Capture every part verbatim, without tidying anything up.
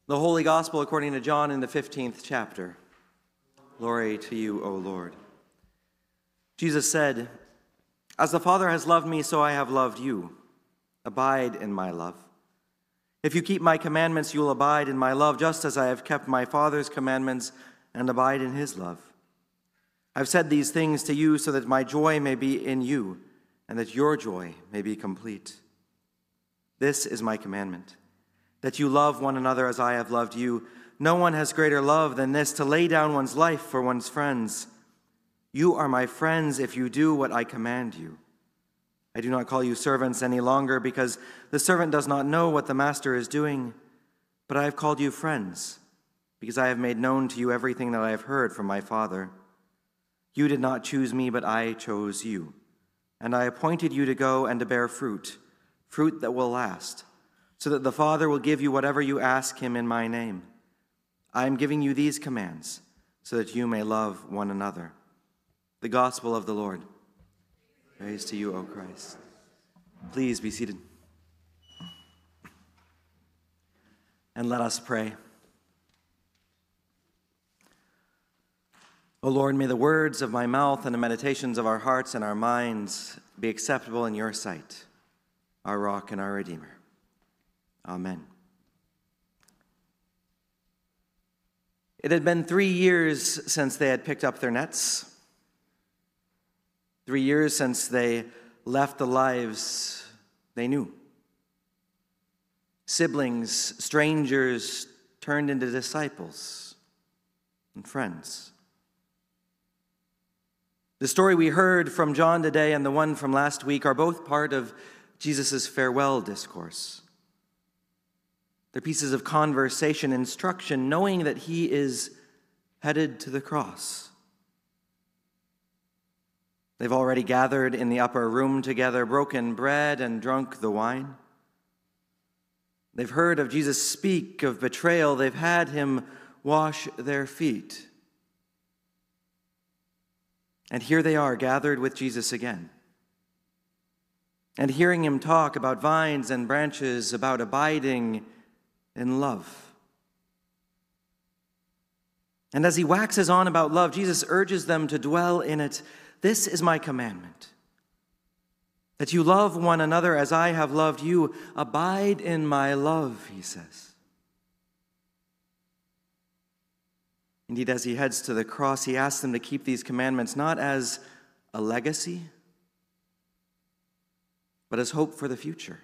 The Holy Gospel according to John in the fifteenth chapter. Glory to you, O Lord. Jesus said, "As the Father has loved me, so I have loved you. Abide in my love. If you keep my commandments, you will abide in my love, just as I have kept my Father's commandments and abide in his love. I've said these things to you so that my joy may be in you, and that your joy may be complete. This is my commandment, that you love one another as I have loved you. No one has greater love than this, to lay down one's life for one's friends. You are my friends if you do what I command you. I do not call you servants any longer, because the servant does not know what the master is doing, but I have called you friends, because I have made known to you everything that I have heard from my Father. You did not choose me, but I chose you, and I appointed you to go and to bear fruit, fruit that will last, so that the Father will give you whatever you ask him in my name. I am giving you these commands, so that you may love one another." The Gospel of the Lord. Praise to you, O Christ. Please be seated. And let us pray. O Lord, may the words of my mouth and the meditations of our hearts and our minds be acceptable in your sight, our rock and our Redeemer. Amen. It had been three years since they had picked up their nets. Three years since they left the lives they knew. Siblings, strangers turned into disciples and friends. The story we heard from John today and the one from last week are both part of Jesus' farewell discourse. They're pieces of conversation, instruction, knowing that he is headed to the cross. They've already gathered in the upper room together, broken bread and drunk the wine. They've heard of Jesus speak of betrayal. They've had him wash their feet. And here they are, gathered with Jesus again, and hearing him talk about vines and branches, about abiding in love. And as he waxes on about love, Jesus urges them to dwell in it. "This is my commandment, that you love one another as I have loved you. Abide in my love," he says. Indeed, as he heads to the cross, he asks them to keep these commandments not as a legacy, but as hope for the future.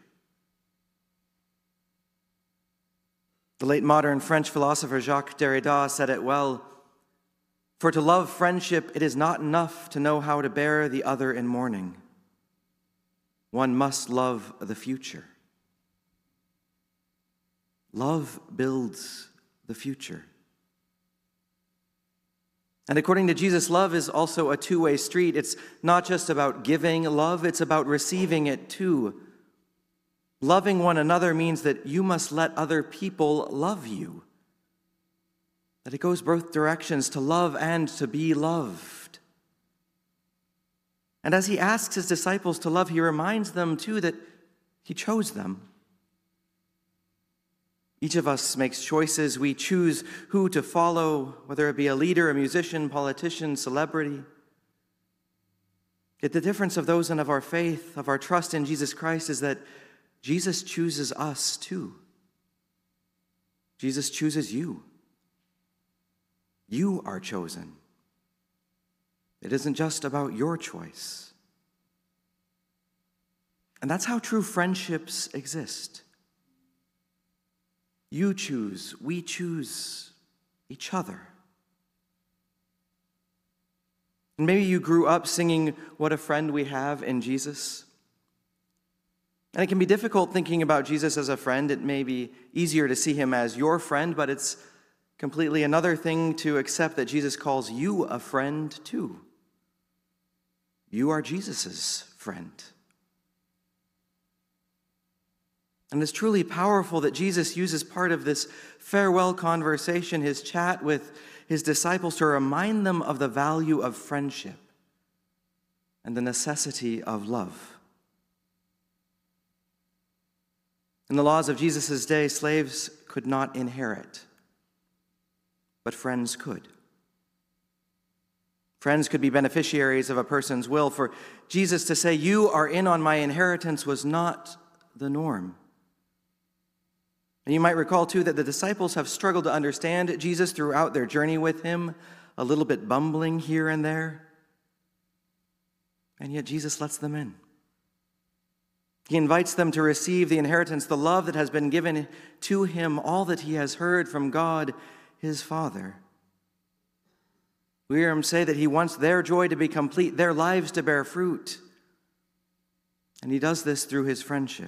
The late modern French philosopher Jacques Derrida said it well, "For to love friendship, it is not enough to know how to bear the other in mourning. One must love the future." Love builds the future. And according to Jesus, love is also a two-way street. It's not just about giving love, it's about receiving it too. Loving one another means that you must let other people love you. That it goes both directions, to love and to be loved. And as he asks his disciples to love, he reminds them too that he chose them. Each of us makes choices. We choose who to follow, whether it be a leader, a musician, politician, celebrity. Yet the difference of those and of our faith, of our trust in Jesus Christ, is that Jesus chooses us too. Jesus chooses you. You are chosen. It isn't just about your choice. And that's how true friendships exist. You choose, we choose each other. And maybe you grew up singing "What a Friend We Have in Jesus." And it can be difficult thinking about Jesus as a friend. It may be easier to see him as your friend, but it's completely another thing to accept that Jesus calls you a friend too. You are Jesus' friend. And it's truly powerful that Jesus uses part of this farewell conversation, his chat with his disciples, to remind them of the value of friendship and the necessity of love. In the laws of Jesus' day, slaves could not inherit, but friends could. Friends could be beneficiaries of a person's will. For Jesus to say, "You are in on my inheritance," was not the norm. And you might recall, too, that the disciples have struggled to understand Jesus throughout their journey with him, a little bit bumbling here and there. And yet Jesus lets them in. He invites them to receive the inheritance, the love that has been given to him, all that he has heard from God, his Father. We hear him say that he wants their joy to be complete, their lives to bear fruit. And he does this through his friendship.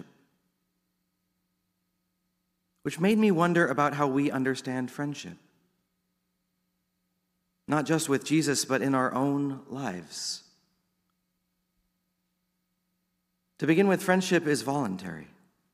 Which made me wonder about how we understand friendship. Not just with Jesus, but in our own lives. To begin with, friendship is voluntary.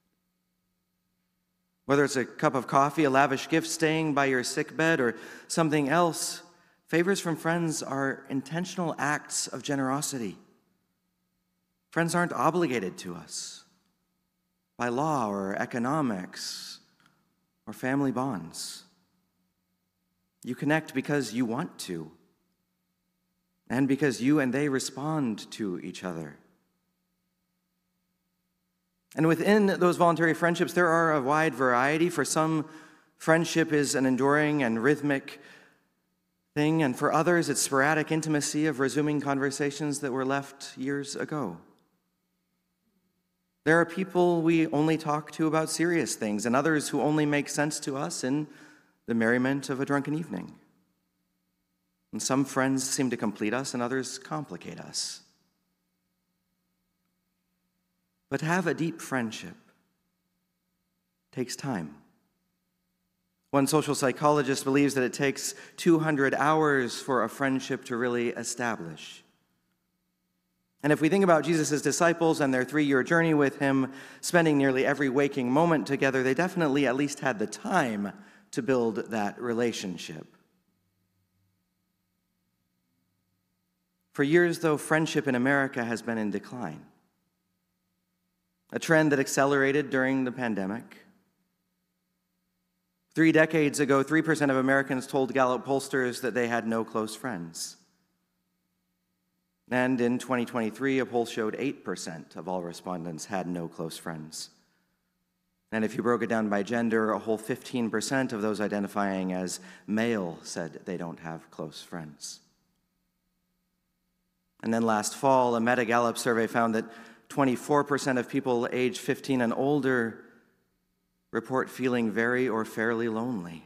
Whether it's a cup of coffee, a lavish gift, staying by your sickbed, or something else, favors from friends are intentional acts of generosity. Friends aren't obligated to us by law or economics or family bonds. You connect because you want to, and because you and they respond to each other. And within those voluntary friendships, there are a wide variety. For some, friendship is an enduring and rhythmic thing, and for others, it's sporadic intimacy of resuming conversations that were left years ago. There are people we only talk to about serious things, and others who only make sense to us in the merriment of a drunken evening. And some friends seem to complete us, and others complicate us. But to have a deep friendship takes time. One social psychologist believes that it takes two hundred hours for a friendship to really establish. And if we think about Jesus' disciples and their three-year journey with him, spending nearly every waking moment together, they definitely at least had the time to build that relationship. For years, though, friendship in America has been in decline, a trend that accelerated during the pandemic. Three decades ago, three percent of Americans told Gallup pollsters that they had no close friends. And in twenty twenty-three, a poll showed eight percent of all respondents had no close friends. And if you broke it down by gender, a whole fifteen percent of those identifying as male said they don't have close friends. And then last fall, a Meta-Gallup survey found that twenty-four percent of people aged fifteen and older report feeling very or fairly lonely.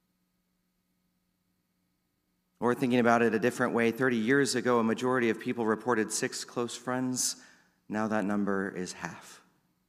Or thinking about it a different way, thirty years ago, a majority of people reported six close friends. Now that number is half.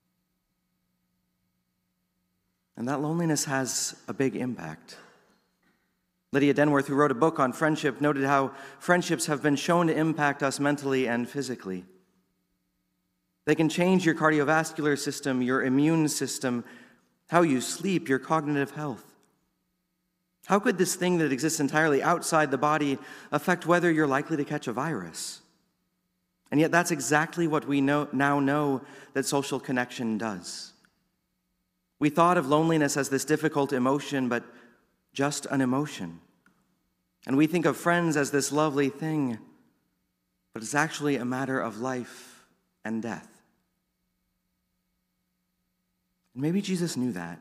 And that loneliness has a big impact. Lydia Denworth, who wrote a book on friendship, noted how friendships have been shown to impact us mentally and physically. They can change your cardiovascular system, your immune system, how you sleep, your cognitive health. How could this thing that exists entirely outside the body affect whether you're likely to catch a virus? And yet that's exactly what we know, now know that social connection does. We thought of loneliness as this difficult emotion, but just an emotion. And we think of friends as this lovely thing, but it's actually a matter of life and death. And maybe Jesus knew that.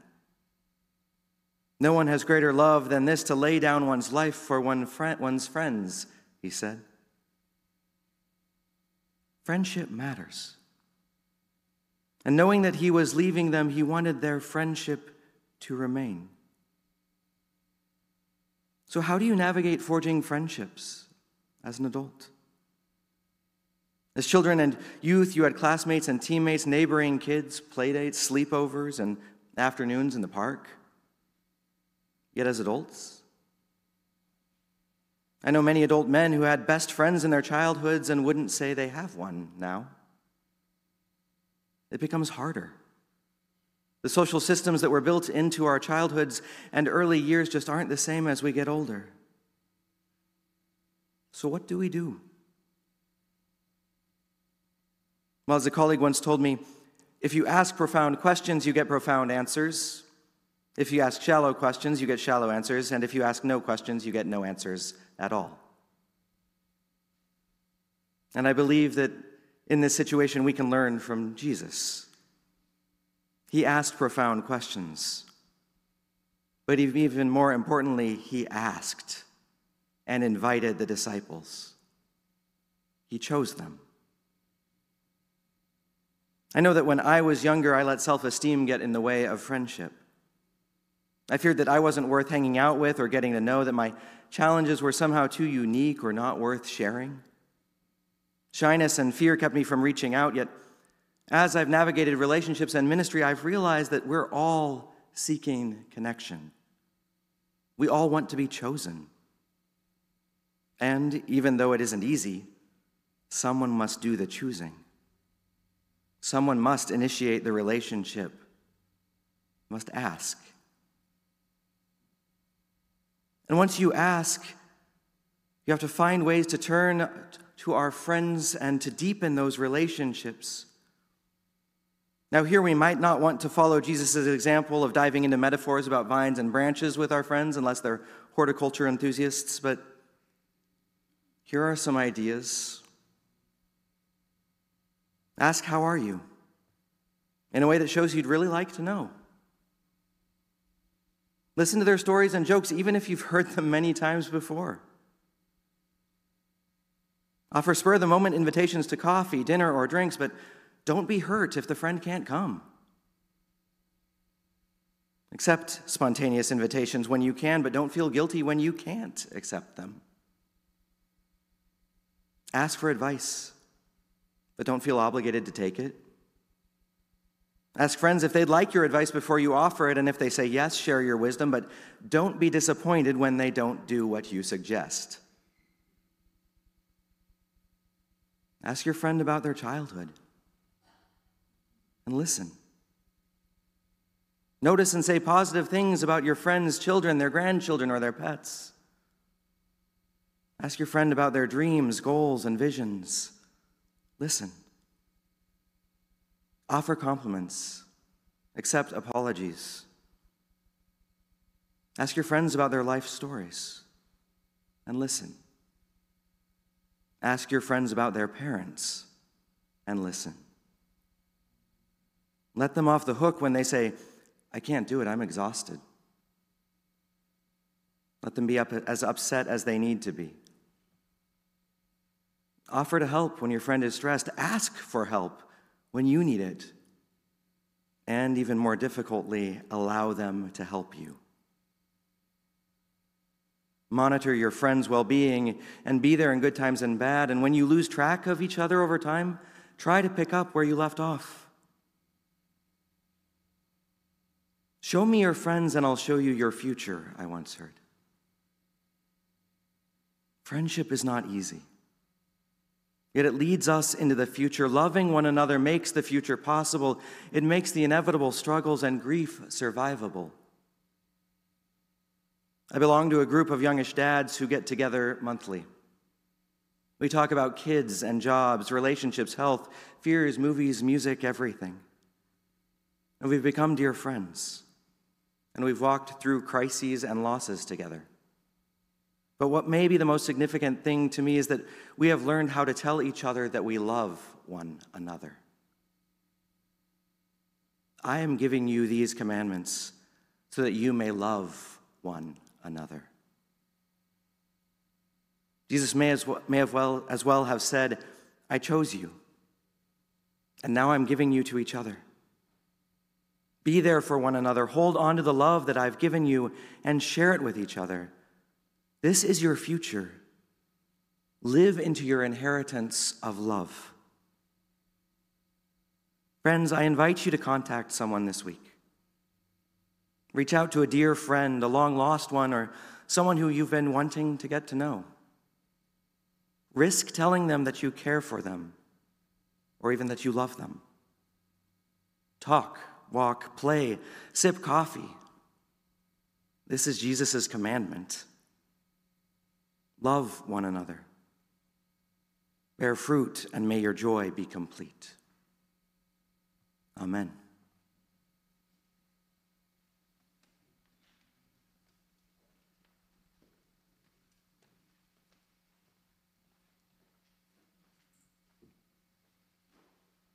No one has greater love than this, to lay down one's life for one friend, one's friends, he said. Friendship matters. And knowing that he was leaving them, he wanted their friendship to remain. So how do you navigate forging friendships as an adult? As children and youth, you had classmates and teammates, neighboring kids, playdates, sleepovers, and afternoons in the park. Yet as adults, I know many adult men who had best friends in their childhoods and wouldn't say they have one now. It becomes harder. The social systems that were built into our childhoods and early years just aren't the same as we get older. So what do we do? Well, as a colleague once told me, if you ask profound questions, you get profound answers. If you ask shallow questions, you get shallow answers, and if you ask no questions, you get no answers at all. And I believe that in this situation we can learn from Jesus. He asked profound questions, but even more importantly, he asked and invited the disciples. He chose them. I know that when I was younger, I let self-esteem get in the way of friendship. I feared that I wasn't worth hanging out with or getting to know, that my challenges were somehow too unique or not worth sharing. Shyness and fear kept me from reaching out, yet as I've navigated relationships and ministry, I've realized that we're all seeking connection. We all want to be chosen. And even though it isn't easy, someone must do the choosing. Someone must initiate the relationship, must ask. And once you ask, you have to find ways to turn to our friends and to deepen those relationships. Now, here we might not want to follow Jesus' example of diving into metaphors about vines and branches with our friends, unless they're horticulture enthusiasts, but here are some ideas. Ask, how are you? In a way that shows you'd really like to know. Listen to their stories and jokes, even if you've heard them many times before. Offer spur-of-the-moment invitations to coffee, dinner, or drinks, but don't be hurt if the friend can't come. Accept spontaneous invitations when you can, but don't feel guilty when you can't accept them. Ask for advice, but don't feel obligated to take it. Ask friends if they'd like your advice before you offer it, and if they say yes, share your wisdom, but don't be disappointed when they don't do what you suggest. Ask your friend about their childhood and listen. Notice and say positive things about your friend's children, their grandchildren, or their pets. Ask your friend about their dreams, goals, and visions. Listen. Offer compliments. Accept apologies. Ask your friends about their life stories and listen. Ask your friends about their parents and listen. Let them off the hook when they say, I can't do it, I'm exhausted. Let them be up, as upset as they need to be. Offer to help when your friend is stressed. Ask for help when you need it. And even more difficultly, allow them to help you. Monitor your friend's well-being and be there in good times and bad. And when you lose track of each other over time, try to pick up where you left off. Show me your friends and I'll show you your future, I once heard. Friendship is not easy. Yet it leads us into the future. Loving one another makes the future possible. It makes the inevitable struggles and grief survivable. I belong to a group of youngish dads who get together monthly. We talk about kids and jobs, relationships, health, fears, movies, music, everything. And we've become dear friends. And we've walked through crises and losses together. But what may be the most significant thing to me is that we have learned how to tell each other that we love one another. I am giving you these commandments so that you may love one another. Jesus may as well, may have well, as well have said, I chose you, and now I'm giving you to each other. Be there for one another. Hold on to the love that I've given you and share it with each other. This is your future. Live into your inheritance of love. Friends, I invite you to contact someone this week. Reach out to a dear friend, a long-lost one, or someone who you've been wanting to get to know. Risk telling them that you care for them, or even that you love them. Talk, walk, play, sip coffee. This is Jesus' commandment. Love one another. Bear fruit, and may your joy be complete. Amen.